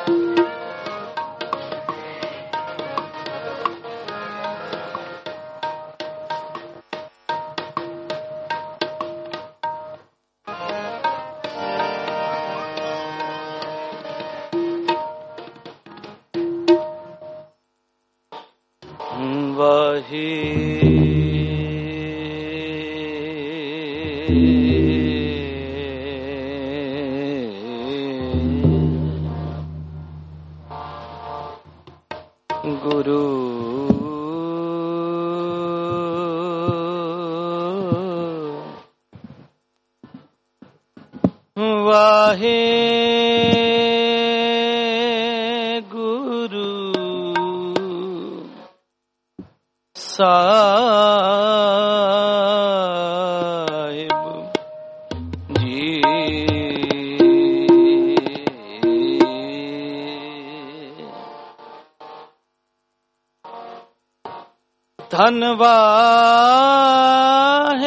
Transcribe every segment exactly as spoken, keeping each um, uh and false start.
ਧੰਨਵਾਦ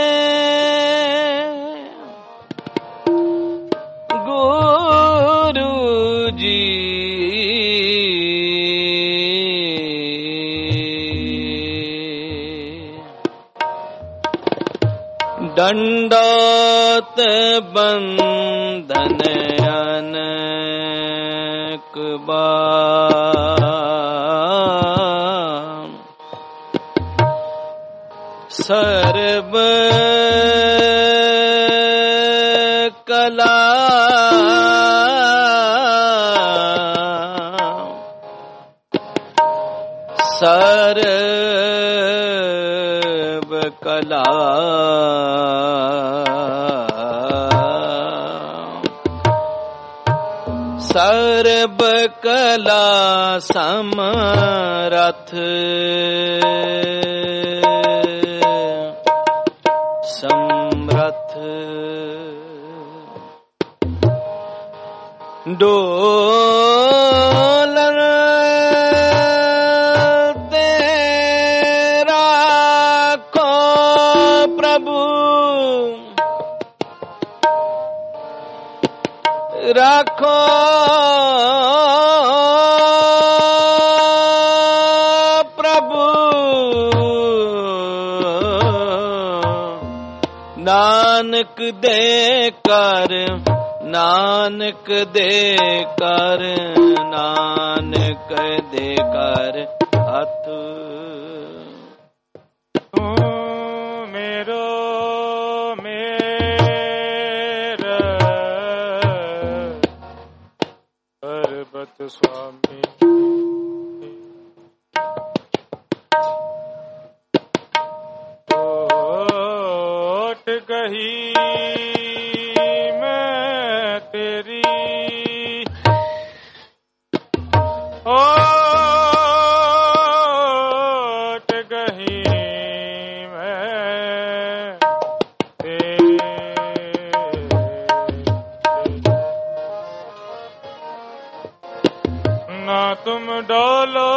ਗੁਰੂ ਜੀ, ਡੰਡੋਤ ਬੰਧਨ ਅਨੇਕ ਬਾਰ, ਸਰਬ ਕਲਾ ਸਰਬ ਕਲਾ ਸਰਬ ਕਲਾ ਸਮਰਥ ਸਮਰਥ ਡੋਲਨ ਤੇ ਰਾਖੋ ਪ੍ਰਭੂ, ਰਾਖੋ ਨਾਨਕ ਦੇ ਕਰ, ਨਾਨਕ ਦੇ ਕਰ, ਨਾਨਕ ਦੇ ਕਰ ਹੱਥ। ਤੂੰ ਮੇਰੋ ਮੇਰਾ ਸਰਬਤ ਸੁਆਮੀ, ਕਹੀ ਮੈਂ ਤੇਰੀ, ਓਟ ਕਹੀ ਮੈਂ ਤੇਰੀ, ਨਾ ਤੁਮ ਡੋਲੋ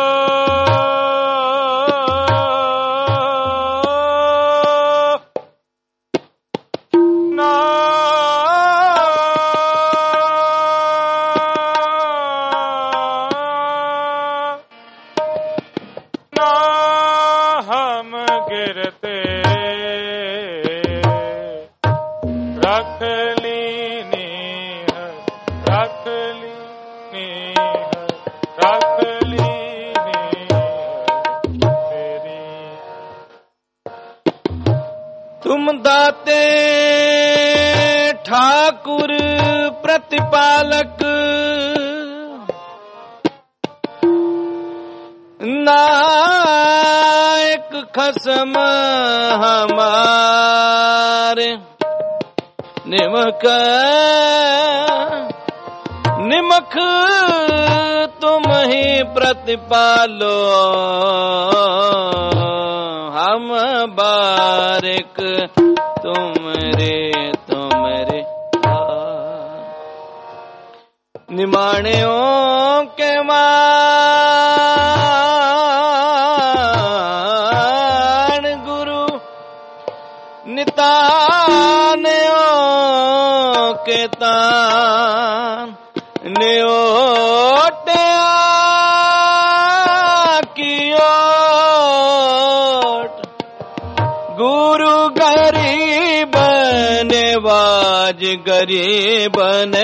ਦਾਤੇ ਠਾਕੁਰ ਪ੍ਰਤਿਪਾਲਕ, ਨਾਇਕ ਖਸਮ ਹਮਾਰੇ, ਨਿਮਕ ਨਿਮਖ ਤੁਮ ਹੀ ਪ੍ਰਤਿਪਾਲੋ, ਹਮ ਬਾਰਿਕ ਤੁਮਰੇ ਤੁਮਰੇ ਨਿਮਾਣਿਓ ਕੇ ਮਾਣ, ਗੁਰੂ ਨਿਤਾਨਿਓ ਕੇ ਤਾਨ, ਨਿਓਟਿਆ ਕੀ ਓਟ ਗੁਰੂ ਗਰੀਬ ਨਵਾਜ ਗਰੀਬ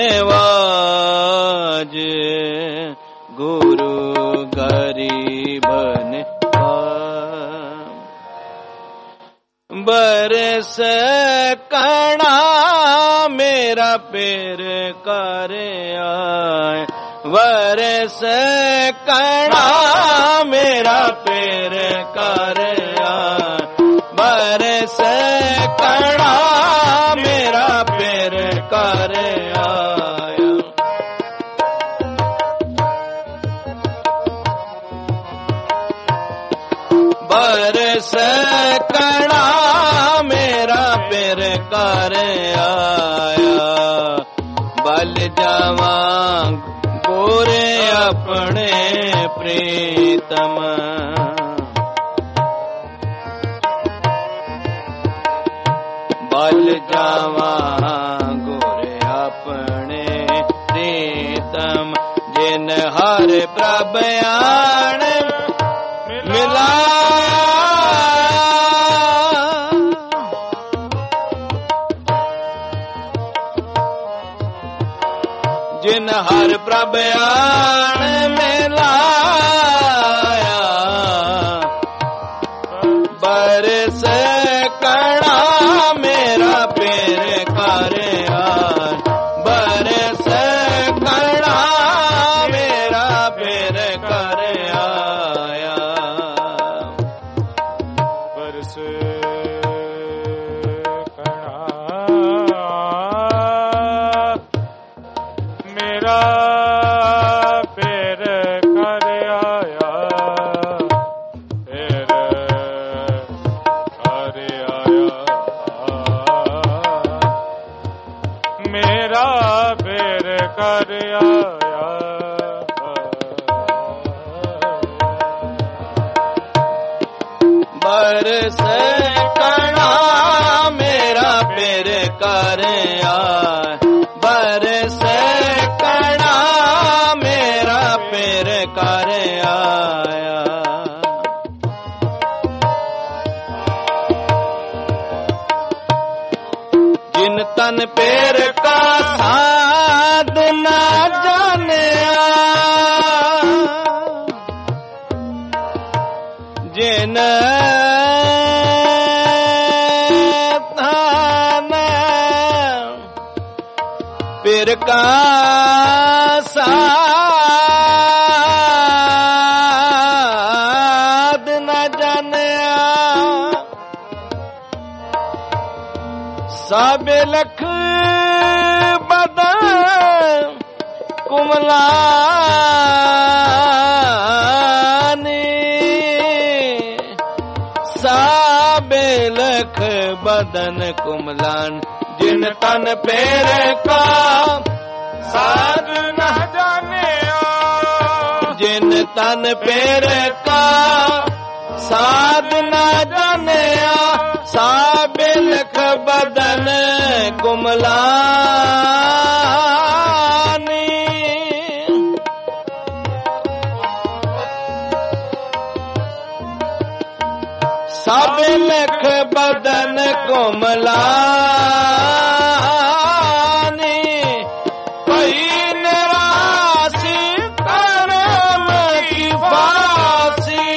ਨਵਾਜ ਗੁਰੂ ਗਰੀਬ ਨਵਾਜ ਬਰਸ ਕਣਾ ਮੇਰਾ ਪੇਰ ਕਰ ਆਏ ਵਰਸ ਕਣਾ ਮੇਰਾ ਪੇਰ ਕਰ ਆਏ ਬਰਸ ਕਣਾ ਮੇਰਾ ਪੇਰ ਕਰ ਆਇਆ ਬਰਸ ਕਣਾ ਮੇਰਾ ਪੇਰ ਕਰ ਆਇਆ ਬਲ ਜਾਵਾਂ ਗੋਰੇ ਆਪਣੇ ਪ੍ਰੀਤਮ ਬਲ ਜਾਵਾਂ ਗੋਰੇ ਆਪਣੇ ਪ੍ਰੀਤਮ ਜਿਨ ਹਰ ਪ੍ਰਭ ਆਣ ਮਿਲਾਇਆ ਜਿਨ ਹਰ ਪ੍ਰਭ ਆਣ ਮਿਲਾਇਆ ਬਰਸ ਕਣਾ ਮੇਰਾ ਪੇਰ ਕਰ ਆਇਆ ਬਰਸ ਕਣਾ ਮੇਰਾ ਪੇਰ ਕਰ ਆਇਆ ਬਰਸ ਕਣਾ ਮੇਰਾ ਪੇਰ ਕਰ ਆਇਆ ਪੇਰ ਕਰ ਆਇਆ ਮੇਰਾ ਪੇਰ ਕਰ ਆਇਆ ਬਰਸ ਕਣਾ ਮੇਰਾ ਪੇਰ ਕਰ ਆਇਆ ਬਰਸ ਕਣਾ ਮੇਰਾ ਪੇਰ ਕਰ ਆਇਆ ਜਿਨ ਤਨ ਪੇਰ ਕਾ ਸਾਧ ਨਾ ਜਾਣਿਆ ਜਿਨ ਤਨ ਪੇਰ ਕਾ ਸਾਧ ਨਾ ਜਾਣਿਆ ਸਭ ਲਖ ਬਦਨ ਕੁਮਲਾਨੀ ਸਭ ਲਖ ਬਦਨ ਕੁਮਲਾਨ ਜਿਨ ਤਨ ਪੇਰ ਕਾ ਸਾਧ ਨਾ ਜਾਣਿਆ ਜਿਨ ਤਨ ਪੇਰ ਕਾ ਸਾਧ ਨਾ ਜਾਣਿਆ ਸਭ ਲਖ ਬਦਨ ਕੁਮਲਾਨੀ ਸਭ ਲਖ ਬਦਨ ਕੁਮਲਾਨੀ ਭਈ ਨਿਰਾਸੀ ਕਰਮ ਕੀ ਫਾਸੀ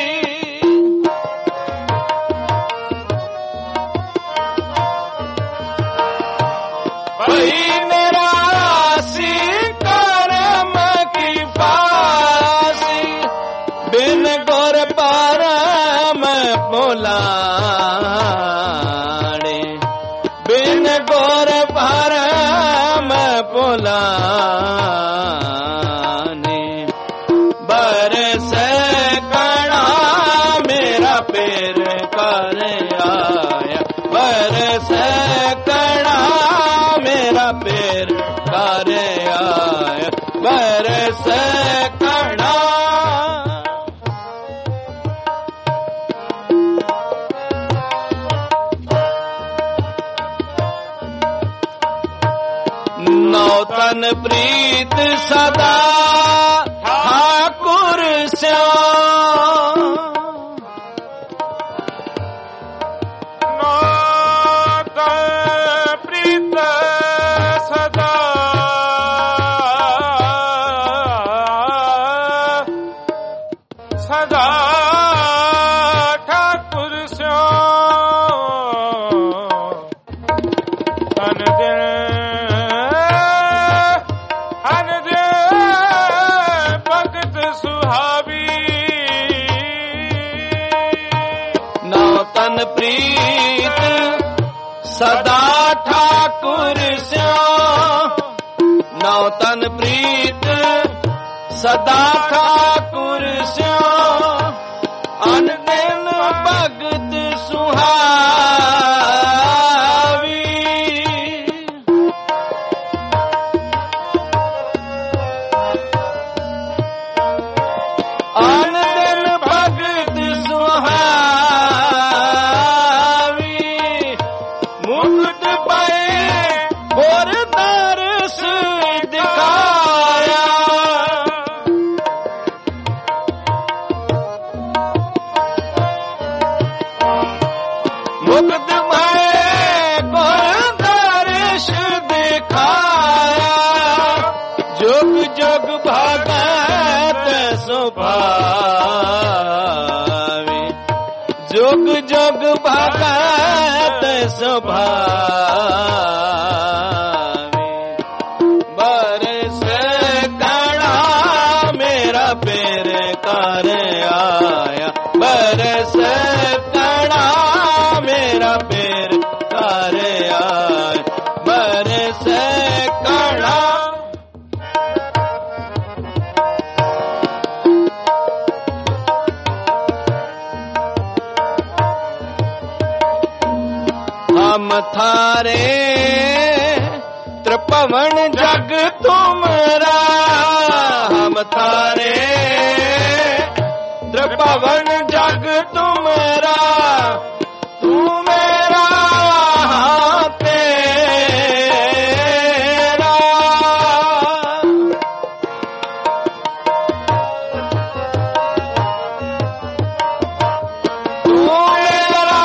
ਭਈ ਨਿਰਾਸੀ ਕਰਮ ਕੀ ਫਾਸੀ ਬਿਨ ਗੁਰ ਪਰਮ ਭੁਲਾਣੇ ਬਿਨ ਗੁਰ ਪਰਮ ਭੁਲਾਣੇ ਬਰਸ ਕਣਾ ਮੇਰਾ ਪੇਰ ਕਰ ਆਇਆ ਬਰਸ ਕਣਾ ਮੇਰਾ ਪੇਰ ਕਰ ਆਇਆ ਬਰਸ ਕਣਾ ਨੌ ਨੌ ਤਨ ਪ੍ਰੀਤ ਸਦਾ ਠਾਕੁਰ ਸਿਓ ਪ੍ਰੀਤ ਸਦਾ ਠਾਕੁਰ ਸਿਓ ਨੌ ਤਨ ਪ੍ਰੀਤ ਸਦਾ ਠਾਕੁਰ ਸਿਓ ਅਨ ਦਿਨ ਭਗਤ ਸੁਹਾਵੀ ਅਨ ਦਿਨ ਭਗਤ ਸੁਹਾਵੀ ਮੁਕਤ ਪਾਏ ਗੁਰ ਦਰਸ ਦਿਖਾਇਆ ਜੁਗ ਜੁਗ ਭਗਤ ਸੁਭਾਵੇ ਜੁਗ ਜੁਗ ਭਗਤ ਸੁਭਾਵੇ ਬਰਸ ਕਣਾ ਮੇਰਾ ਪੇਰ ਕਰ ਆਇਆ ਬਰਸ ਕਣਾ ਮੇਰਾ ਪੇਰ ਕਰ ਆਇਆ ਬਰਸ ਕਣਾ ਹਮ ਥਾਰੇ ਤ੍ਰਿਭਵਨ ਜਗ ਤੁਮਰਾ ਹਮ ਥਾਰੇ ਤ੍ਰਿਭਵਨ ਜਗ ਤੁਮਰਾ ਤੂੰ ਮੇਰਾ ਤੇਰਾ ਤੂੰ ਮੇਰਾ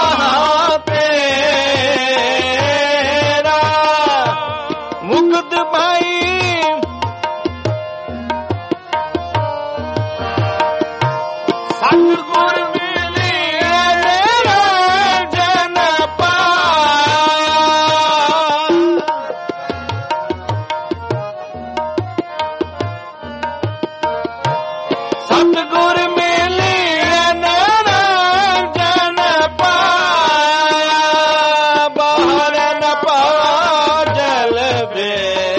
ਤੇਰਾ ਮੁਕਤ ਪਾਈ ਸਤਿਗੁਰ ਸਤਿਗੁਰ ਮਿਲਿਆ ਨਿਰੰਜਨ ਪਾਇਆ ਬਾਹਰ ਨ ਪਾਵਾ ਜਲ ਵੇ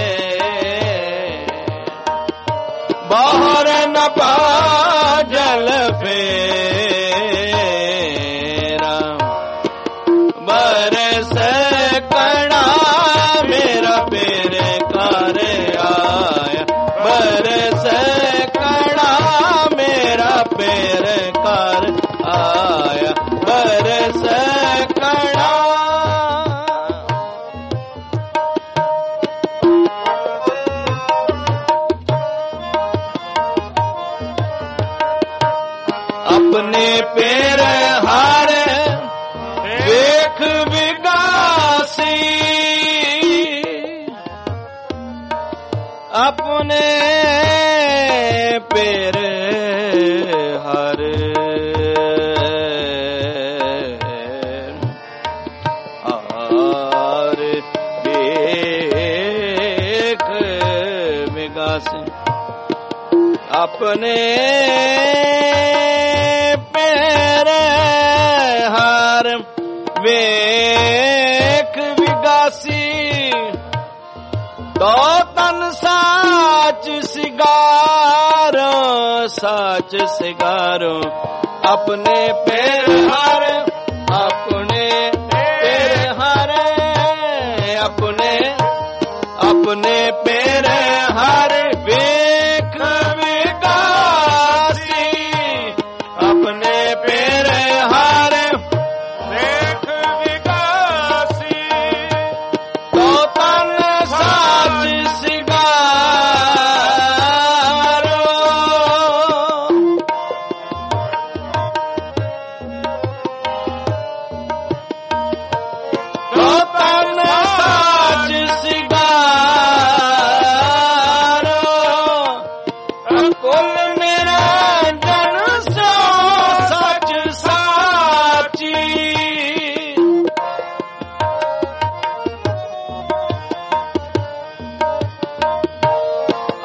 ਬਾਹਰ ਨ ਪਾਵਾ ਜਲ ਫੇਰਾ ਬਰਸ ਕਣਾ ਮੇਰਾ ਪੇਰ ਕਰ ਆਇਆ ਬਰਸ ਪੇਰ ਕਰ ਆਇਆ ਬਰਸ ਕਣਾ ਆਪਣੇ ਪੇਰ ਹਰ ਵੇਖ ਵਿਗਾਸੀ ਆਪਣੇ ਪੇਰ ਹਰ ਹਰ ਵੇਖ ਵਿਗਾਸੀ ਆਪਣੇ ਪੇਰ ਹਰ ਵੇਖ ਵਿਗਾਸੀ ਤੋ ਤਨ ਸਾਚ ਸਿਗਾਰੋ ਸਾਚ ਸਿਗਾਰੋ ਆਪਣੇ ਪੇਰ ਹਰ ਆਪਣੇ ਪੇਰ ਹਰ ਆਪਣੇ ਆਪਣੇ ਪੇਰ ਹਰ ਵੇਖ ਵਿਗਾਸੀ ਆਪਣੇ ਪੇਰ ਹਰ ਵੇਖ ਵਿਗਾਸੀ ਤੋ ਤਨ ਸਾਚ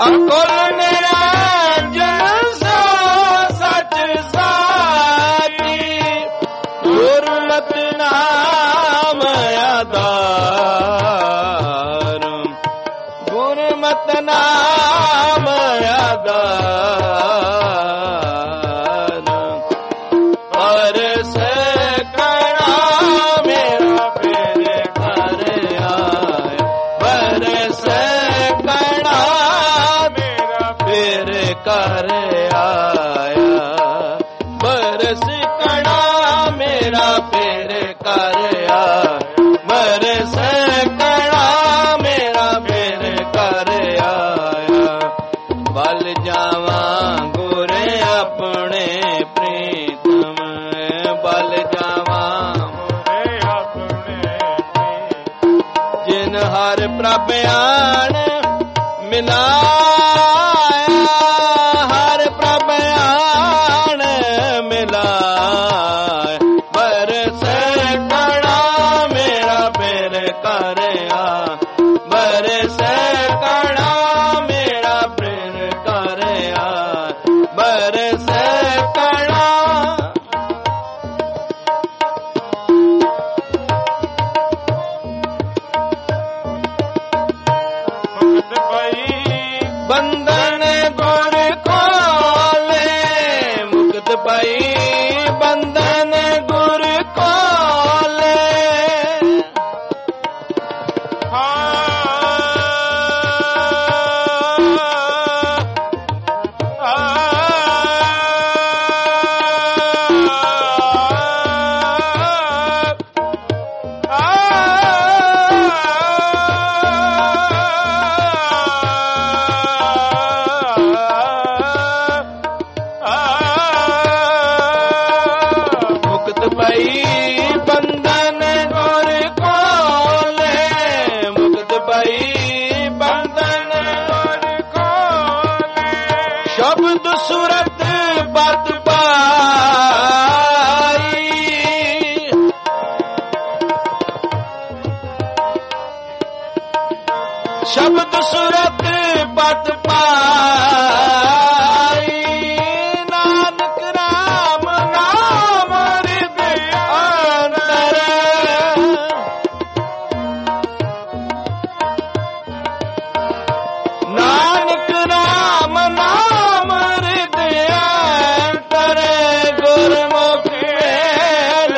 ਅਕਲ ਨਿਰੰਜਨ ਸੋ ਸਚ ਸਾਚੀ ਗੁਰਮਤਿ ਨਾਮ ਆਧਾਰ ਗੁਰਮਤਿ ਨਾਮ ਆਧਾਰ ਪਰਸ ਕਣਾ ਮੇਰਾ ਫਿਰ ਕਰ ਆਇਆ ਪਰਸ ਕਣਾ ਮੇਰਾ ਫਿਰ ਕਰ ਆਇਆ ਬਰਸ ਕਣਾ ਮੇਰਾ ਫਿਰ ਕਰ ਆਇਆ ਬਰਸ ਕਣਾ ਮੇਰਾ ਫਿਰ ਕਰ ਆਇਆ ਬਲ ਜਾਵਾਂ ਗੁਰ ਆਪਣੇ ਪ੍ਰੀਤਮ ਬਲ ਜਾਵਾਂ ਗੁਰ ਆਪਣੇ ਜਿਨ ਹਰ ਪ੍ਰਭ ਆਣ ਮਿਲਾਇਆ ਹਰ ਪ੍ਰਭ ਆਣ ਮਿਲਾਇਆ ਬਰਸ ਕਣਾ ਮੇਰਾ ਫਿਰ ਕਰ ਆ ਬਰਸ ਕਣਾ ਮੇਰਾ ਫਿਰ ਕਰ ਆ ਬਰਸ ਕਣਾ ਮੁਕਤ ਪਈ ਬੰਧਨ ਗੁਰ ਖੋਲੇ ਮੁਕਤ ਪਈ ਬੰਧਨ ਗੁਰ ਖੋਲੇ ਮੁਕਤ ਪਈ ਬੰਧਨ ਗੁਰ ਖੋਲੇ ਮੁਕਤ ਪਈ ਬੰਧਨ ਗੁਰ ਖੋਲੇ ਸ਼ਬਦ ਸੁਰਤ ਬਤ ਪਾਈ ਸ਼ਬਦ ਸੁਰਤ ਬਤ ਪਾਈ ਨਾਨਕ ਰਾਮ ਨਾਮ ਹਿਰਦਿ ਅੰਦਰ ਨਾਨਕ ਰਾਮ ਨਾਮ ਹਿਰਦਿ ਅੰਦਰ ਗੁਰਮੁਖ ਮੇਲ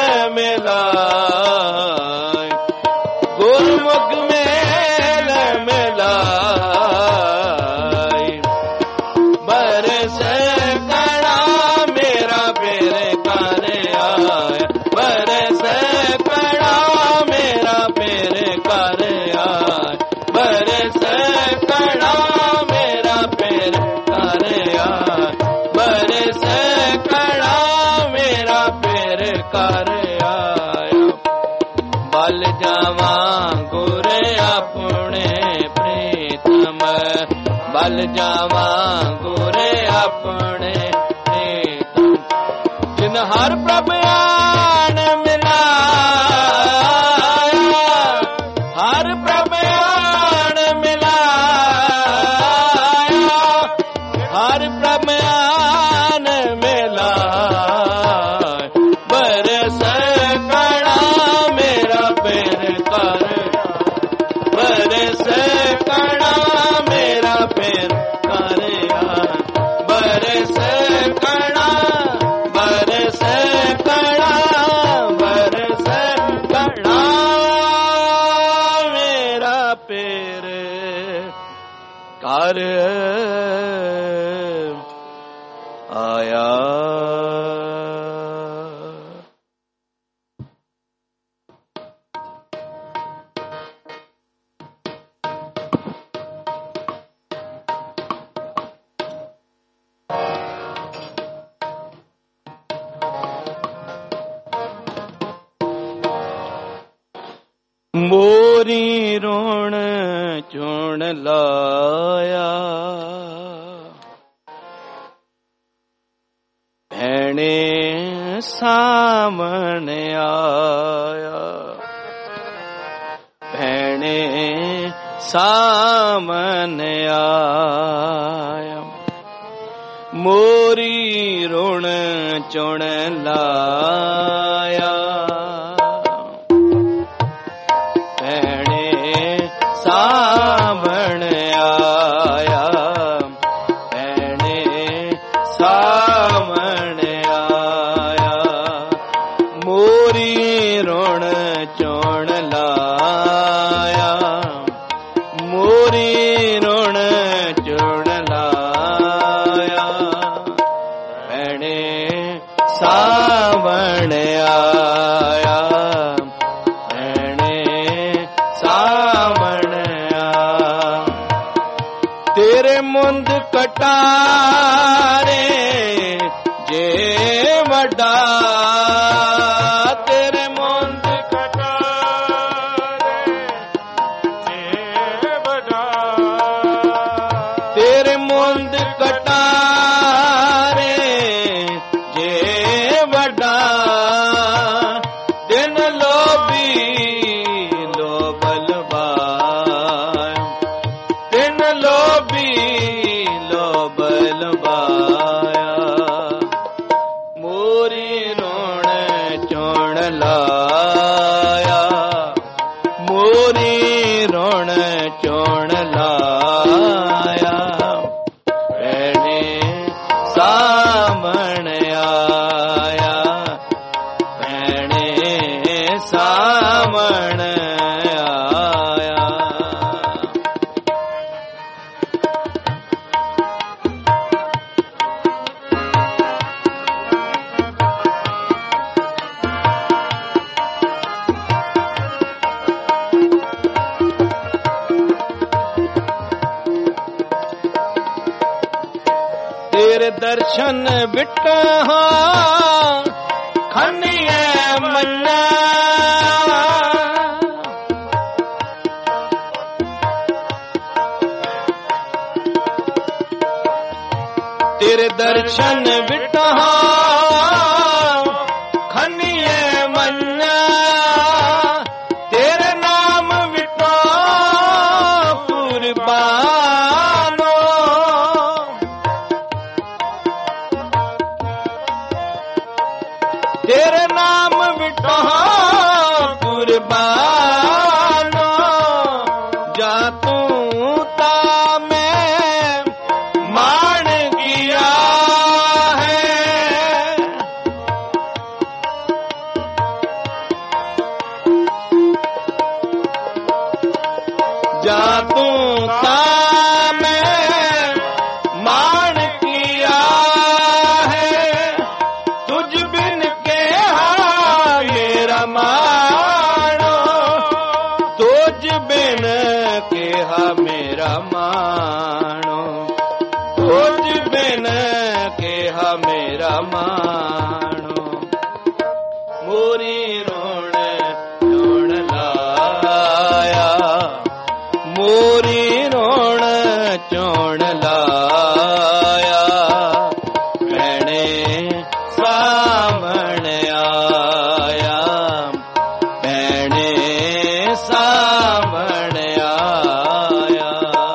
ਮਿਲਾਇ ਗੁਰਮੁਖ ਮੇਲ ਮਿਲਾਇ ਬਰਸ ਕਣਾ ਮੇਰਾ ਫਿਰ ਕਰ ਆਇਆ ਬਰਸ ਕਣਾ ਮੇਰਾ ਫਿਰ ਕਰ ਆਇਆ ਬਰਸ ਕਣਾ ਮੇਰਾ ਫਿਰ ਕਰ ਆਇਆ ਬਰਸ ਕਣਾ ਮੇਰਾ ਫਿਰ ਕਰ ਆਇਆ ਬਲ ਜਾਵਾਂ ਗੁਰ ਆਪਣੇ ਪ੍ਰੀਤਮ ਬਲ ਜਾਵਾਂ ਗੁਰ ਆਪਣੇ ਪ੍ਰੀਤਮ ਜਿਨ ਹਰ ਪ੍ਰਭ ਆਣ ਮਿਲਾਇਆ ਹਰ ਪ੍ਰਭ ਆਣ ਮਿਲਾਇਆ ਹਰ ਪ੍ਰਭ ਆਣ ਮਿਲਾਇਆ ਬਰਸ ਕਣਾ ਮੇਰਾ ਫਿਰ ਕਰ ਬਰਸ ਕਣਾ ਮੇਰਾ ਫਿਰ ਕਰ ਆ ਬਰਸ ਕਣਾ ਬਰਸ ਕਣਾ ਬਰਸ ਕਣਾ ਮੇਰਾ ਫਿਰ ਕਰ ਆਇਆ ਮੋਰੀ ਰੋਣ ਚੁਣ ਲਾਇਆ ਭੈਣੇ ਸਾਹਮਣੇ ਆਇਆ ਭੈਣੇ सामने आया, मोरी ऋण चुन लाया। भैणे सावण आया, भैणे सावण आया, मोरी ऋण चुन लाया, मोरी ऋण चुन लाया। भैणे सावण आया, भैणे सावण आया, तेरे मुंद कटारे जे वड्डा, तेरे मुंद कटारे जे वड्डा, तेरे मुंद कटारे जे वड्डा, दिन लोभी लोभल बाय, दिन लोभी लोभल बाया, मोरी ऋण चुन लाया, मोरी ऋण चुन लाया। भैणे सावण आया, भैणे सावण आया। तेरे दर्शन बिटहा खनिए मन्ना, तेरे दर्शन बिटहा खनिए मन्ना, तेरे नाम बिटा कुर्बानो, तेरे नाम बिटा कुर्बानो, जा तू ता मैं मान किया है, जा तू ता मैं मान किया है, तुझ बिन के हा मेरा मानो, तुझ बिन के हा मेरा मानो, तुझ बिन के हा मेरा मानो। मोरी ऋण चुन लाया, मोरी ऋण चुन लाया। भैणे सावण आया, भैणे सावण आया।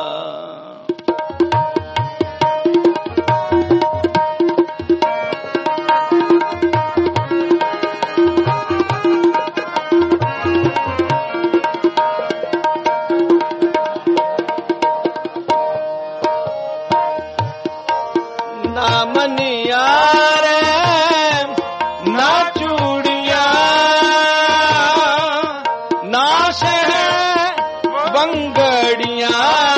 ना मनिया रे ना चूड़िया, ना शह बंगड़िया,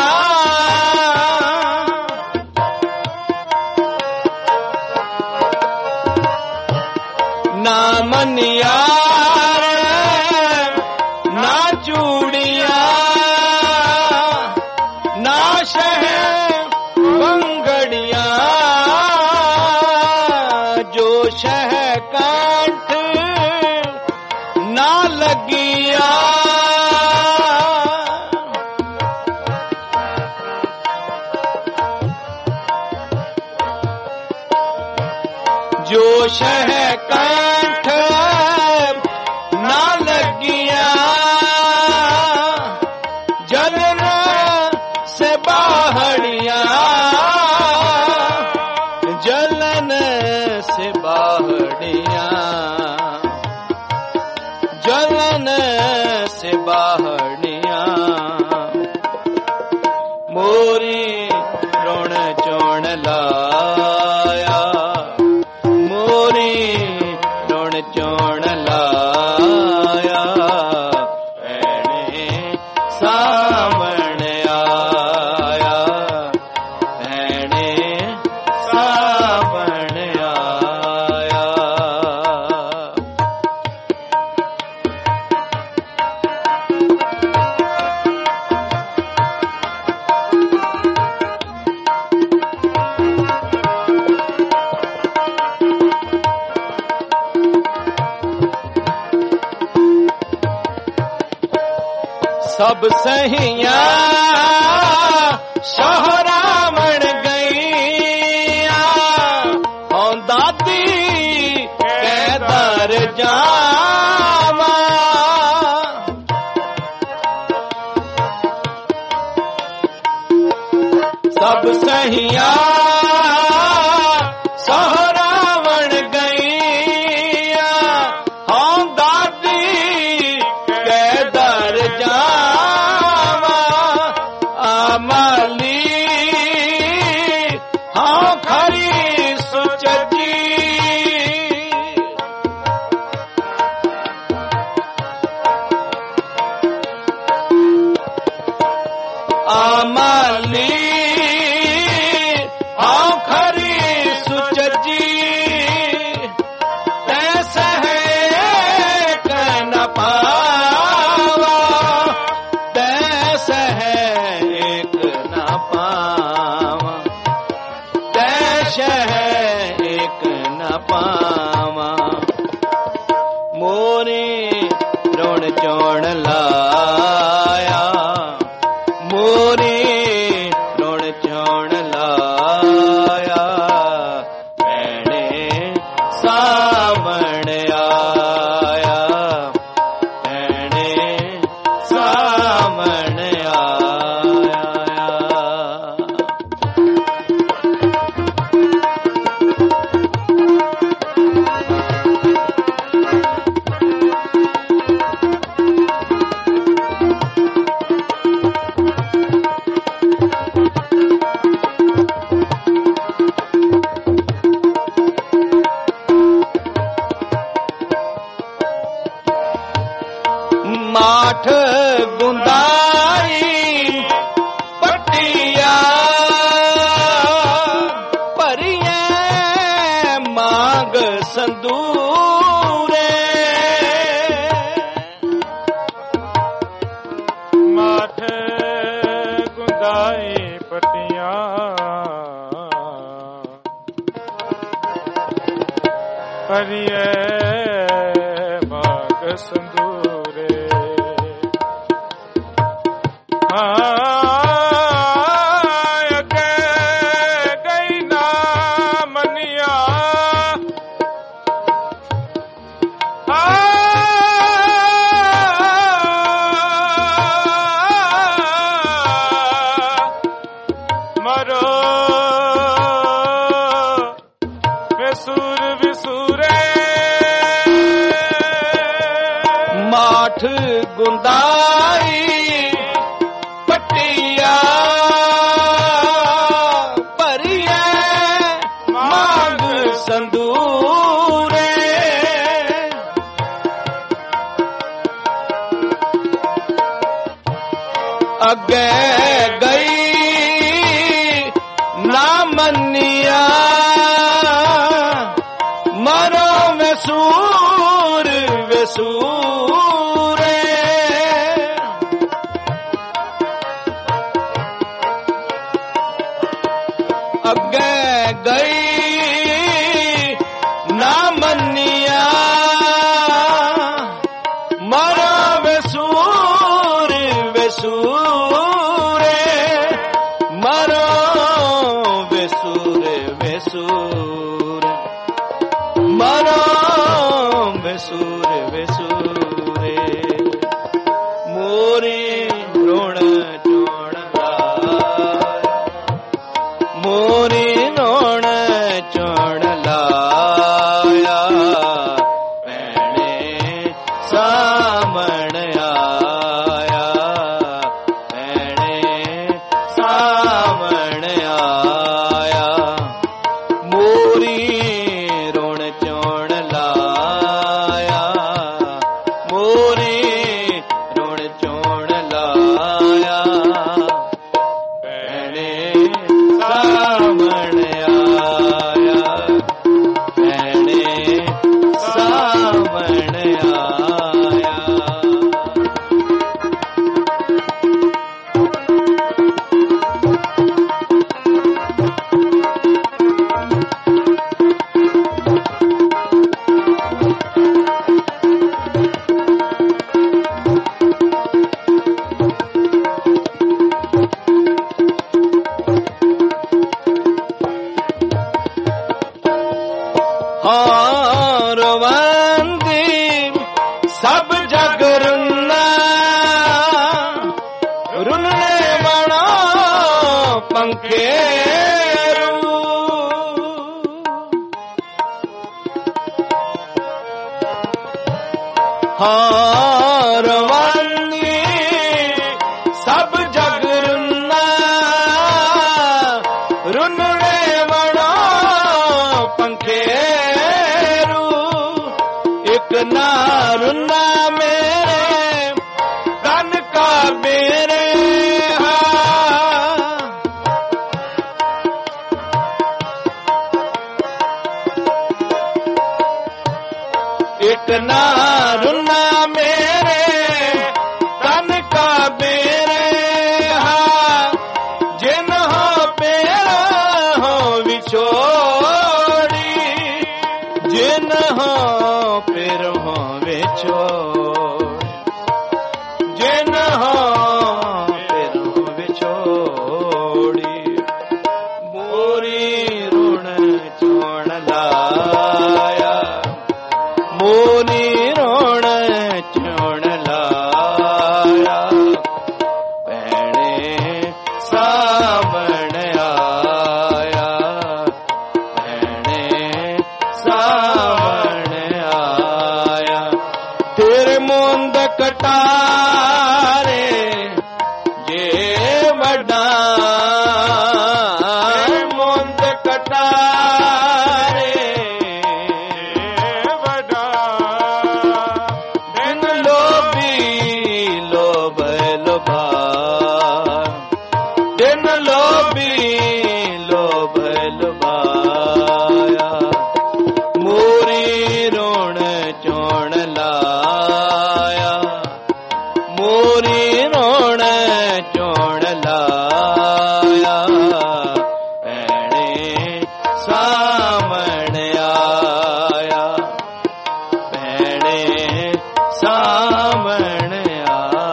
ना मनिया रे ना चूड़िया, ना शह बंगड़िया, जो शह कांठ ना लगिया, जो शह कांठ ना लगिया, जल ना सहिया जलन से बाहड़िया जलन से बाहड़िया मोरी रोण चोण लाया मोरी रोण चोण लाया भैणे सावण आया भैणे सावण आया सब सहिया शहरावण गईया हों दादी कैदर जावा सब सहिया शहरावण गईया हों दादी कैदर जावा अमली हाँ खरी सुचजी अमली हाँ खरी सुचजी तैसे है कहना पावा तैसे है एक न पावा तैसे है एक न पावा मोरे रोण चोण लाया मोरे रोण चोण लाया भैणे सावण आया भैणे सावण आया माठ गुंदाई पट्टिया परिये मांग संदूरे माठ गुंदाई पट्टियां परिये मांग संदूरे माठ गुंदाई पट्टिया परिये मांग संदूरे अगे गई ना मनिया मरो में सूर वे सूरे अगे गई ना मनिया मरो वे सूर वे सूरे मरो वे सूर वे सूर मरो वे सूर वे सूरे मोरे रोण चोण लाया ਮੋਰੀ ਰੋਣ ਚੋਣ ਲਾਇਆ, ਭੈਣੇ ਸਾਮਣ ਆਇਆ, ਭੈਣੇ ਸਾਮਣ ਆਇਆ, ਮੋਰੀ ਰੋਣ ਚੋਣ ਲਾਇਆ, ਮੋਰੀ ਰੋਣ ਚੋਣ ਲਾਇਆ, ਭੈਣੇ ਸਾਮਣ ਆਇਆ, ਭੈਣੇ ਸਾਮਣ ਆਇਆ। ਹਾਂ ਰਵਾਂਦੀ ਸਭ ਜਗ ਰੁੰਨਾ, ਰੁੰਨੇ ਬਣਾ ਪੰਖੇ ਰੂ, ਹਾਂ ਰਵਾਂਦੀ ਸਭ ਜਗ ਰੁੰਨਾ, ਰੁੰਨੇ ਬਣਾ ਪੰਖੇ ਇੱਕ ਨਾ ਰੁੰਨਾ ਮੇਰੇ ਤਨ ਕਾ ਮੇਰੇ, ਇੱਕ ਨਾ ਰੁੰਨਾ ਮੇਰੇ ਤਨ ਕਾ ਮੇਰੇ, ਜਿਨ ਹੋ ਪੇਰਾ ਹੋ ਵਿਛੋੜੀ, ਜਿਨ ਹੋ ਫਿਰ ਹੋ ਵਿਛੋੜ, ਜਿਨ ਹੋ ਫਿਰ ਹੋ ਵਿਛੋੜੀ, ਮੋਰੀ ਰੁਣ ਚੋਣ ਲਾਇਆ, ਮੋਰੀ ਰੁਣ ਚੋਣ ਲਾਇਆ, ਭੈਣੇ ਸਾਵਣ ਆਇਆ, ਭੈਣੇ ਸਾਵਣ ਆਇਆ, ਤੇਰੇ ਮੁੰਦ ਕਟਾਰੇ ਜੇ ਵੱਡਾ, ਮੁੰਦ ਕਟਾਰੇ ਵੱਡਾ, ਬਿਨ ਲੋਭੀ ਲੋਭ ਲੋਭਾ, ਬਿਨ ਲੋਭੀ ਲੋਭ ਲੋਭਾਇਆ, ਮੋਰੀ ਰੋਣ ਚੋਣ ਲਾਇਆ, ਮੋਰੀ ਰੋਣ ਚੋਣ ਲਾਇਆ, ਭੈਣੇ ਸਾਮਣ ਆਇਆ, ਭੈਣੇ ਸਾਮਣ ਆਇਆ।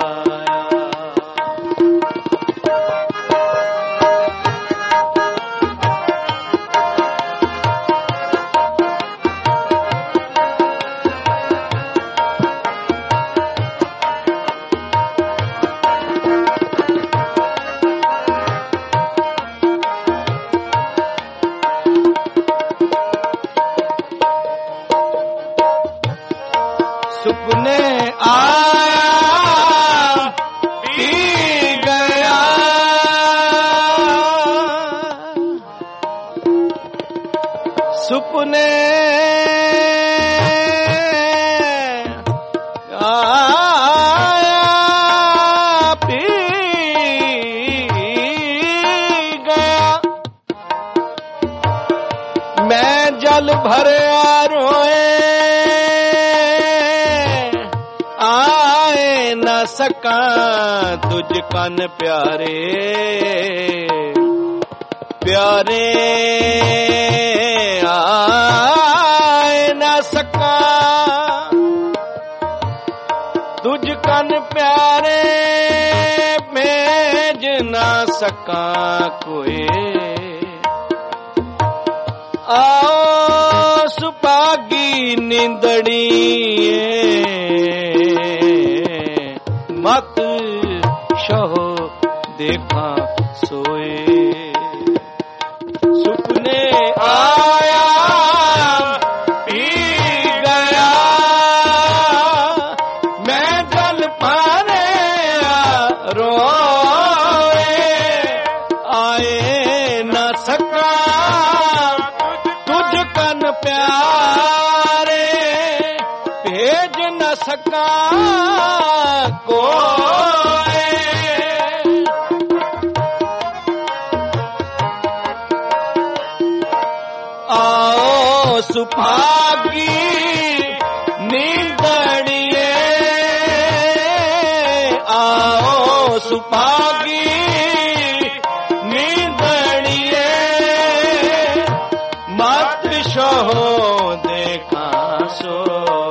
ਸੁਪਨੇ ਆਇਆ ਪੀ ਗਿਆ, ਸੁਪਨੇ ਆਇਆ ਪੀ ਗਿਆ, ਮੈਂ ਜਲ ਭਰਿਆ ਰੋਏ ਆਏ ਨਾ ਸਕਾਂ ਤੁਝ ਕਨ ਪਿਆਰੇ, ਪਿਆਰੇ ਆਏ ਨਾ ਸਕਾਂ ਤੁਝ ਕਨ ਪਿਆਰੇ, ਭੇਜ ਨਾ ਸਕਾਂ ਕੋਏ, ਆਓ ਸੁਪਾਗੀ ਨਿੰਦੜੀਏ, ਮਤ ਸ਼ੋ ਦੇਖਾਂ ਸੋਏ, ਸਕਾਂ ਕੋਏ। ਆਓ ਸੁਭਾਗੀ ਨੀਂਦੜੀਏ, ਆਓ ਸੁਭਾਗੀ ਨੀਂਦੜੀਏ, ਮਤ ਸ਼ੋਹ ਦੇਖਾਂ ਸੋ,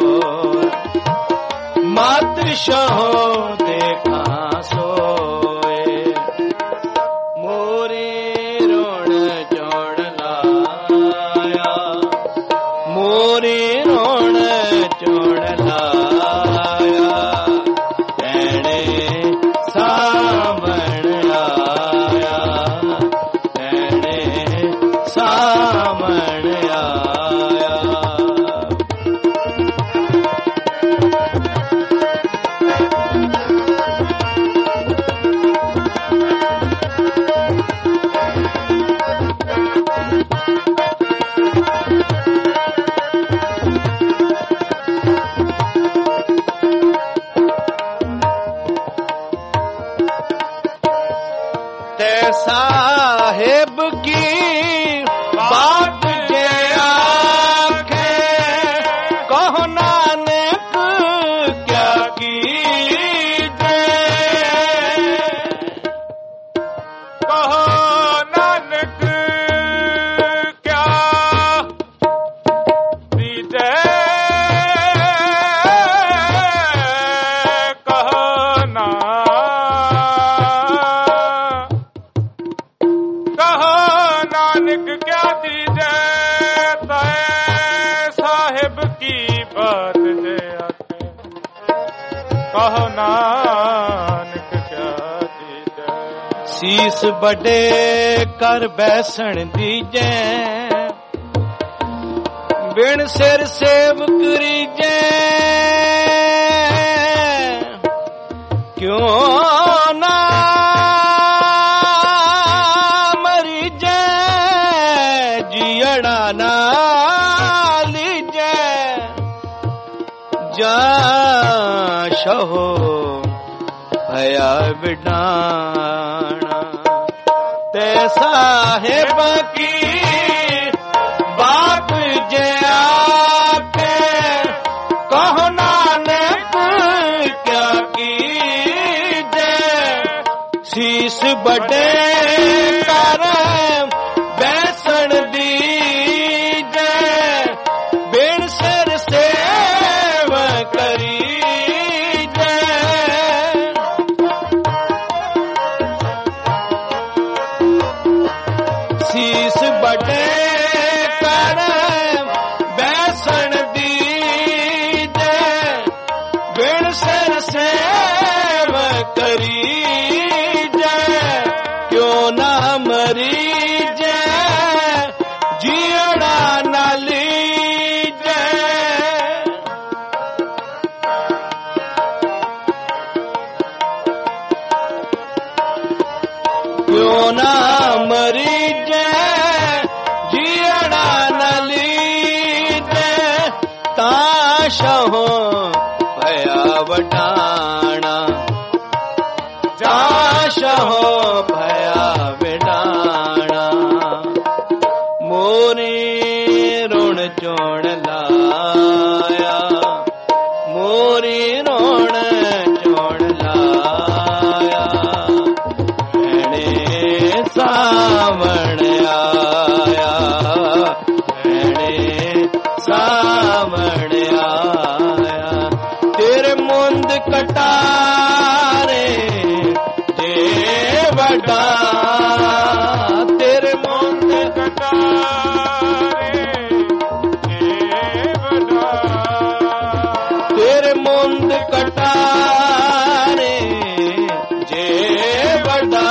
ਮਤ ਸ਼ੋਹ ਦੇਖਾਂ ਸੋਏ। ਮੋਰੇ ਰੋਣ ਜੋੜ ਲਾਇਆ, ਮੋਰੇ ਰੋਣ ਜੋੜ ਲਾਇਆ, ਤੈਣੇ ਸਾਵਣ ਆਇਆ, ਤੈਣੇ ਸਾਵਣ ਆਇਆ। ਤੇ ਸਾਹਿਬ ਕੀ ਬਾਤ ਜੇ ਆਖੇ, ਕਹੋ ਨਾਨਕ ਕਿਆ ਕੀਜੇ, ਕਹੋ ਨਾਨਕ ਕਿਆ ਦੀਜੈ, ਕਹੋ ਨਾ ਨਾਨਕ ਕਿਆ ਦੀਜੈ, ਤੈ ਸਾਹਿਬ ਕੀ ਬਾਤ ਜੇ ਆਖੇ, ਕਹੋ ਨਾਨਕ ਕਿਆ ਦੀਜੈ। ਸੀਸ ਵੱਡੇ ਕਰ ਬੈਸਣ ਦੀਜੈ, ਬਿਨ ਸਿਰ ਸੇਵ ਕਰੀਜੈ, ਕਿਉਂ ਨਾ ਜੀਅੜਾ ਨਾ ਲੀਜੈ, ਜਾਂ ਸ਼ਹੋ ਭਇਆ ਵਿਡਾਣਾ। ਤੇ ਸਾਹਿਬ ਕੀ ਬਾਤ ਜੇ ਆਖੇ, ਕਹੋ ਨਾਨਕ ਕਿਆ ਕੀਜੈ। ਸੀਸ ਵੱਡੇ ਕਰ ਬੈਸਣ ਦੀਜੈ, ਬਿਨ ਸਿਰ ਸੇਵ ਕਰੀਜੈ। ਸੀਸ ਵੱਡੇ ਕਰ ਬੈਸਣ ਦੀਜੈ, ਬਿਨ ਸਿਰ ਸੇਵ ਕਰੀਜੈ, ਕਿਉਂ ਨਾ ਮਰੀਜੈ, ਜੀਅੜਾ ਨਾ ਲੀਜੈ। ਕਿਉਂ ਨਾ ਮਰੀਜੈ, ਜੀਅੜਾ ਨਾ ਲੀਜੈ, ਤਾਂ ਸ਼ਹੋ ਭਇਆ ਵਡਾਣਾ, ਤਾਂ ਸ਼ਹੋ ਭਇਆ ਵਿਡਾਣਾ। ਮੋਰੀ ਰੁਣ ਚੋਣ ਲਾਇਆ, ਮੋਰੀ ਰੁਣ ਚੋਣ ਲਾਇਆ, ਭੈਣੇ ਸਾਵਣ ਆਇਆ, ਭੈਣੇ ਸਾਵਣ ਆਇਆ। ਤੇਰੇ ਮੁੰਦ ਕਟਾਰੇ ਜੇ ਵੱਡਾ, ਤੇਰੇ ਮੁੰਦ ਕਟਾਰੇ ਜੇ ਵੱਡਾ, ਤੇਰੇ ਮੁੰਦ ਕਟਾਰੇ ਜੇ ਵੱਡਾ,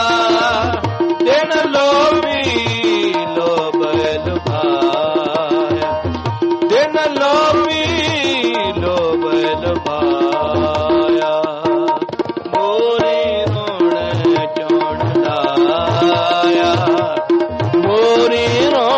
ਦਿਨ ਲੋਭੀ ਲੋਭ ਲੁਭਾਇਆ, ਦਿਨ ਲੋਭੀ ਲੋਭ ਲੁਭਾਇਆ। ਮੋਰੀ ਰੋਣ ਚੋਣ ਲਾਇਆ, ਮੋਰੀ ਰੋਣ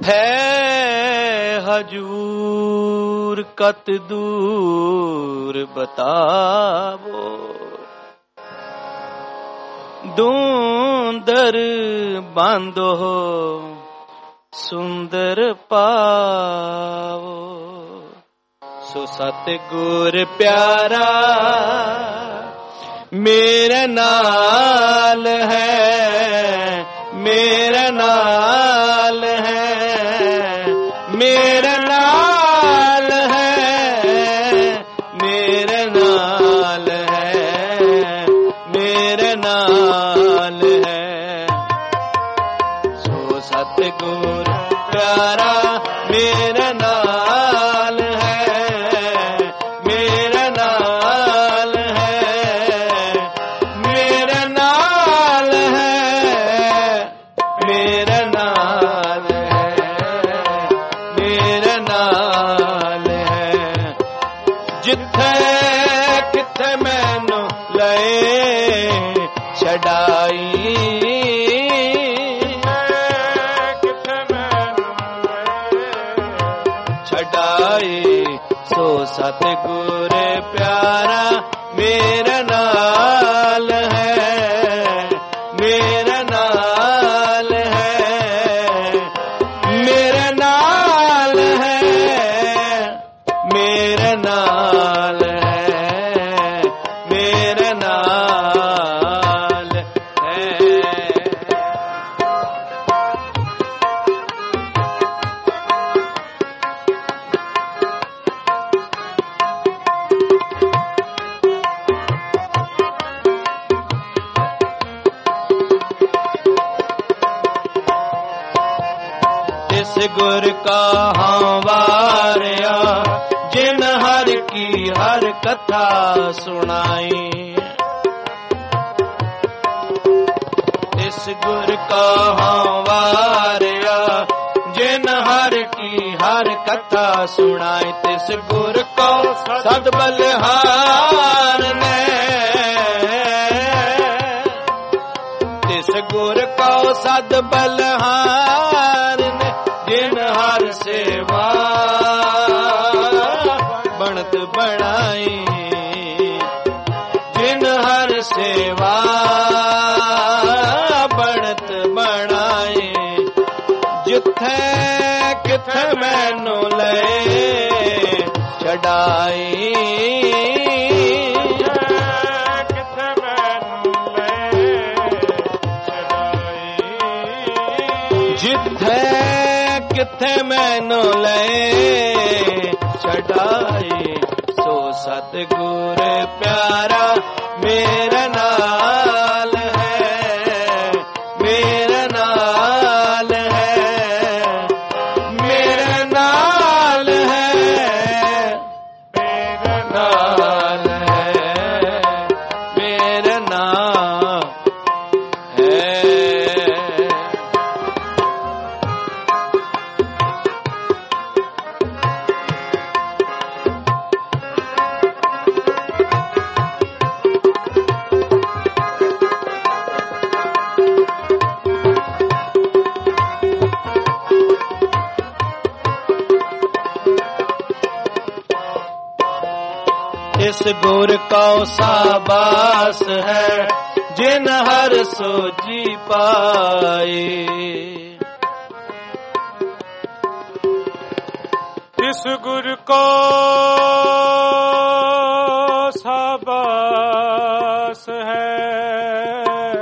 है हजूर कत दूर बतावो, दूंदर बांधो सुंदर पावो। सो सतगुर प्यारा मेरे नाल है, मेरे नाल है, मेरे नाल है, मेरे नाल है, मेरे नाल है। सो सतगुर प्यारा मेरे नाल है, मेरे नाल है, मेरे नाल है, मेरे नाल है, मेरे नाल है। जिथे किथे मैनू लए छड़ाई, सो सतगुर प्यारा मेरे नाल है, मेरे नाल है, मेरे नाल है, मेरे नाल है, मेरे नाल है। गुर का वारिया जिन हर की हर कथा सुनाई, इस गुर का वारिया जिन हर की हर कथा सुनाई। तिस गुर को सद बलिहार ने, तिस गुर को सद बलिहार ने, जिन हर सेवा बनत बनाई, जिन हर सेवा बनत बनाई। जिथे किथे मैनू ले छड़ाई, किथे मैनू ले छड़ाई, जिथे किथे मैनू ले छड़ाई। सो सतगुर प्यारा मेरे नाल है, मेरे नाल है, मेरे नाल है, मेरे नाल है, मेरे नाल है। इस गुर को साबास है जिन हर सोजी पाए, इस गुर को साबास है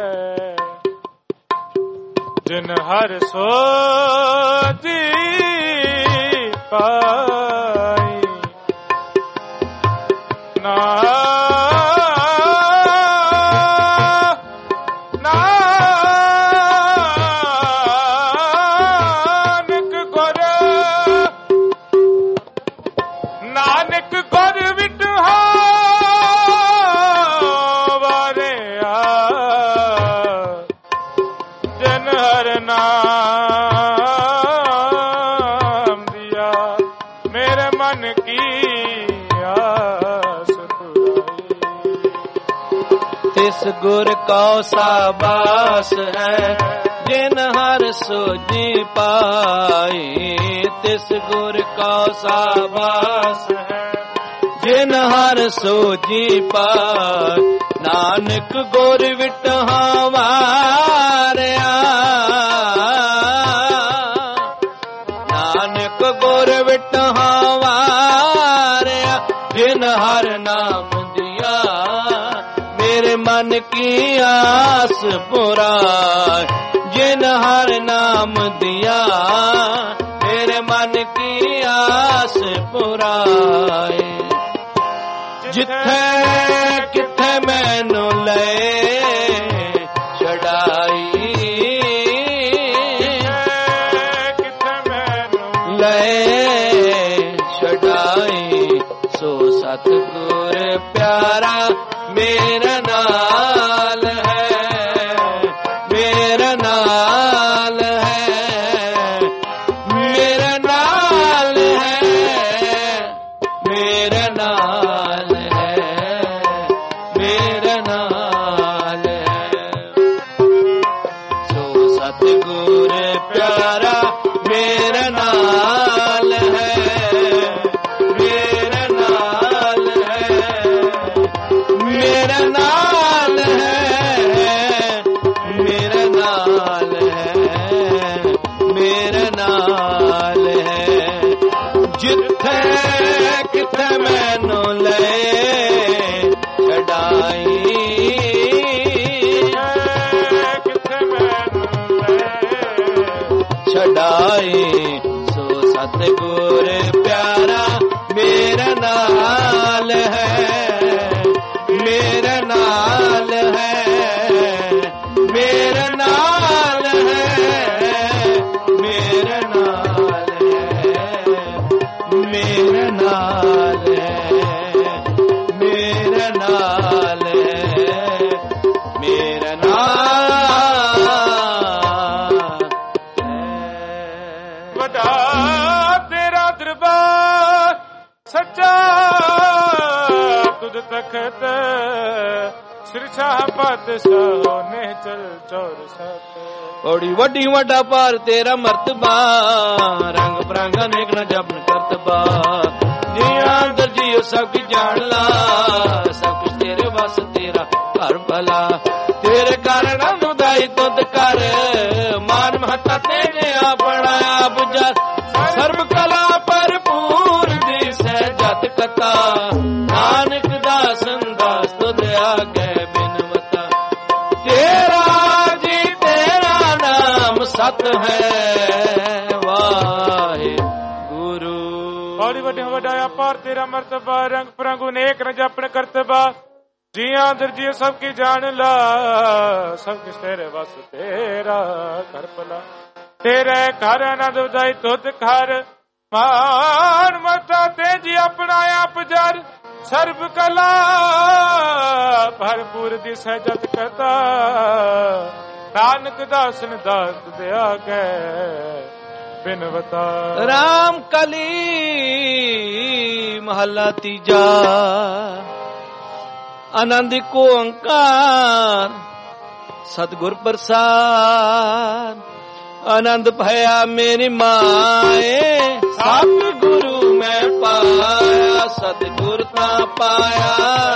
जिन हर सोजी पाई। ना इस गुर को साबास है जिन हर सोजी पाए तिस गुर का साबास है। जिन हर सोजी पाए नानक गुर विटहा वारिया। नानक गुर विटहा वारिया जिन हर नाम दिया मेरे मन की आस पुराए। जिन हर नाम दिया मेरे मन की आस पुराए। जिथे किथे मैनू ले चढ़ाई किथे मैनू ले चढ़ाई सो सतगुर प्यारा मेरा नाल है। मेरा नाल है मेरा नाल है मेरा नाल मेरा नाल है। सो सतगुर प्यारा मेरा नाल है। मेरा नाल है मेरा नाल है मेरा नाल है मेरा नाल है। जिथे किथे मैनू ले चढ़ाई किथे मैनू ले चढ़ाई सो सतगुर प्यारा मेरा नाल है। मेरा नाल है मेरा नाल है मेरा नाल है मेरा नाल है मेरा नाल है मेरा नाल है। वड्डा तेरा दरबार सच्चा तुद तखत सिरछा बादशाह ने चल चौर सत। बड़ी वड्डी वड्डा पार तेरा मर्तबा रंग बरंगा नेक न जपन करतबा। जिया अंदर जियो सब की जान ला सब कुछ तेरे बस तेरा घर भला। तेरे कारण अनुदाई तुद कर मान महता तेने आप बनाया बुझा। सर्व कला भरपूर दी सहजत कथा नानक दास दास तुद आगे बिनवता। तेरा जी तेरा नाम सत है वाहे गुरु। बड़ी वड्डी वड्डाया पार तेरा मर्तबा रंग परंगु नेक न जपन करतबा। जिया अंदर जियो सबकी जान ला सब किस तेरे बस तेरा घर भला। तेरे घर आनंद उदाई तुद घर मान मता तेजी अपना आप जर। सर्व कला भरपूर दी सहजत कथा नानक दासन दास दया कै बिनवता। राम कली महला तीजा आनंद को अंकार सतगुर प्रसाद। आनंद भया मेरी माए सतगुरु मैं पाया। सतगुर ता पाया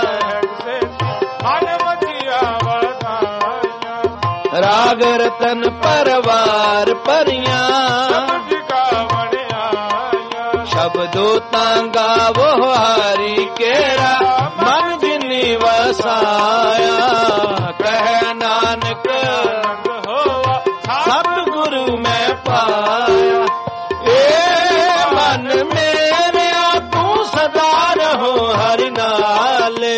राग रतन परवार परिया। शब्दो तांगा वो हारी केरा मन जिनी वसाया। कह नानक सतगुरु मैं पाया। ए मन मेरे तू सदा रहो हरि नाले।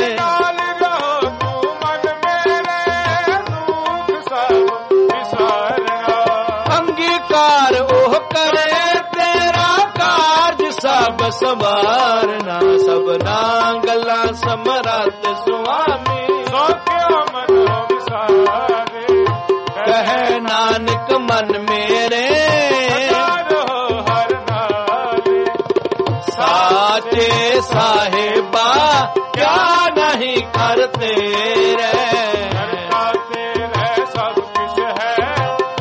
अंगीकार ओह करे तेरा कार्य सब संवारना। सब नांगला समरत स्वामी कह नानक मन मेरे साचे साहिबा क्या नहीं करते रे। सब कुछ है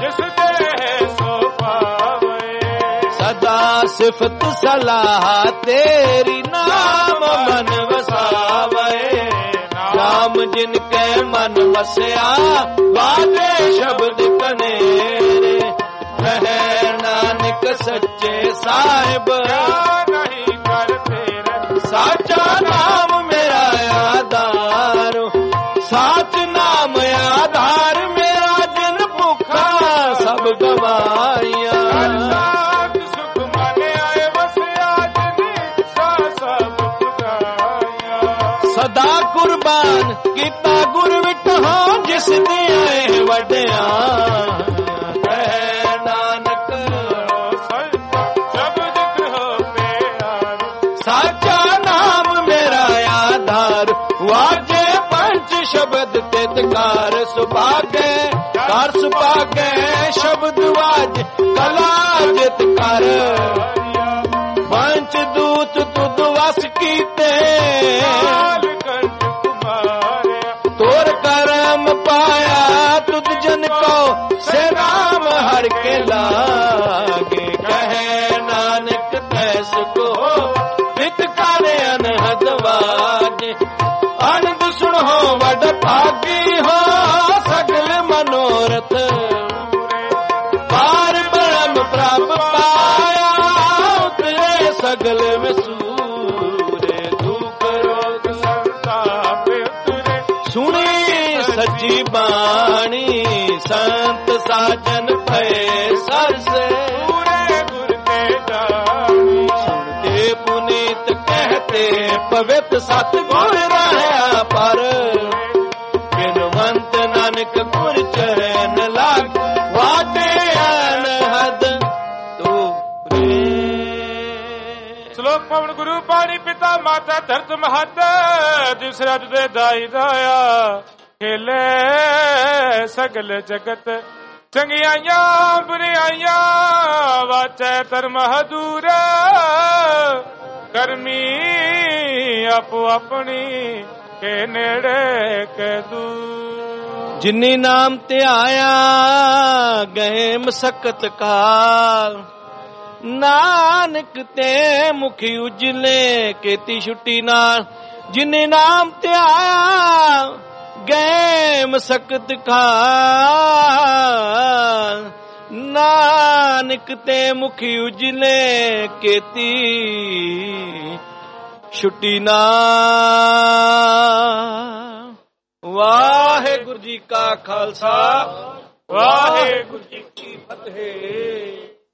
ਸਿਫਤ ਸਲਾਹ ਤੇਰੀ ਨਾਮ ਮਨ ਵਸਾਵੇ ਨਾਮ ਜਿਨ ਕੈ ਮਨ ਵਸਿਆ ਵਾਜੇ ਸ਼ਬਦ ਕਨੇਰੇ ਕਹਿ ਨਾਨਕ ਸੱਚੇ ਸਾਹਿਬ ਨਹੀਂ ਕਰ ਤੇਰੇ ਸਾਚਾ ਨਾਮ ਮੇਰਾ ਆਧਾਰ ਸਾਚ ਨਾਮ ਆਧਾਰ ਮੇਰਾ ਜਿਨ ਭੁੱਖਾ ਸਭ ਗਵਾਈਆਂ ਸੁਖ ਮਨ ਆਏ ਵਸਿਆ ਜਿਨੀ ਸਾ ਸਭ ਪੁਜਾਇਆ ਸਦਾ ਕੁਰਬਾਨ ਕੀਤਾ ਗੁਰ ਵਿਟਹੁ ਜਿਸ ਦੀਆਂ ਵੱਡਿਆਂ ਕਹਿ ਨਾਨਕ ਸ਼ਬਦ ਕਹੋ ਪਿਆਰ ਸਾਚਾ ਨਾਮ ਮੇਰਾ ਆਧਾਰ ਵਾਜੇ ਪੰਜ ਸ਼ਬਦ ਤਿਤਕਾਰ ਸੁਭਾਗੇ ਕਰ ਸੁਭਾਗੇ ਸ਼ਬਦ ਵਾਜ ਕਲਾ ਜਿਤ ਕਰ ਪੰਜ ਦੂਤ ਤੁਧ ਵਸ ਕੀਤੇ ਤੋਰ ਕਰਮ ਪਾਇਆ ਤੁਧ ਜਨ ਕੋ ਸੇ ਰਾਮ ਹਰ ਕੇ ਲਾਗੇ ਕਹੇ ਨਾਨਕ ਤੈਸ ਕੋ ਪਿਤ ਕਰ ਅਨਹਦ ਵਾਜੇ ਅਨੰਦ ਸੁਣੋ ਵਡ ਭਾਗੀ ਹੋ ਸਗਲ ਮਨੋਰਥ ਪਾਰ ਬ੍ਰਹਮ ਪ੍ਰਭ ਪਾਇਆ ਉਤਰੇ ਸਗਲ ਵਿਸੂਰੇ ਦੁਖ ਰੋਗ ਸੰਤਾਪ ਉਤਰੇ ਸੁਣੀ ਸੱਚੀ ਬਾਣੀ ਸੰਤ ਸਾਜਨ ਭਏ ਸਰਸੇ ਪੂਰੇ ਗੁਰ ਤੇ ਜਾਣੀ ਸੁਣਦੇ ਪੁਨੀਤ ਕਹਤੇ ਪਵਿੱਤ ਸਤ ਗੁਰ ਰਹਿਆ ਪਰ ਬਿਨਵੰਤ ਨਾਨਕ ਗੁਰ ਚਰਨ ਲਾਗ ਵਾਟੇ ਅਨਹਦ ਤੋਰੇ ਸ਼ਲੋਕ ਪਵਨ ਗੁਰੂ ਪਾਣੀ ਪਿਤਾ ਮਾਤਾ ਧਰਤ ਮਹਤ ਜਿਸ ਰਜ ਦੇ ਦਾਈ ਦਾਇਆ ਖੇਲੇ ਸਗਲ ਜਗਤ ਚੰਗਿਆਈਆਂ ਬੁਰਿਆਈਆਂ ਵਾਚੈ ਧਰਮ ਹਦੂਰ ਕਰਮੀ ਆਪੋ ਆਪਣੀ ਕੇ ਨੇੜੇ ਕੇ ਦੂਰ ਜਿਨੀ ਨਾਮ ਧਿਆਇਆ ਗਏ ਮਸਕਤ ਕਾਲ ਨਾਨਕ ਤੇ ਮੁਖੀ ਉਜਲੇ ਕੀਤੀ ਛੁੱਟੀ ਨਾਲ ਜਿਨੇ ਨਾਮ ਧਿਆਇਆ ਗਏ ਮਸਕਤ ਕਾਲ ਨਾਨਕ ਤੇ ਮੁਖੀ ਉਜਲੇ ਕੀਤੀ ਛੁੱਟੀ ਨਾਲ ਵਾਹਿਗੁਰੂ ਜੀ ਕਾ ਖਾਲਸਾ ਵਾਹਿਗੁਰੂ ਜੀ ਕੀ ਫਤਿਹ।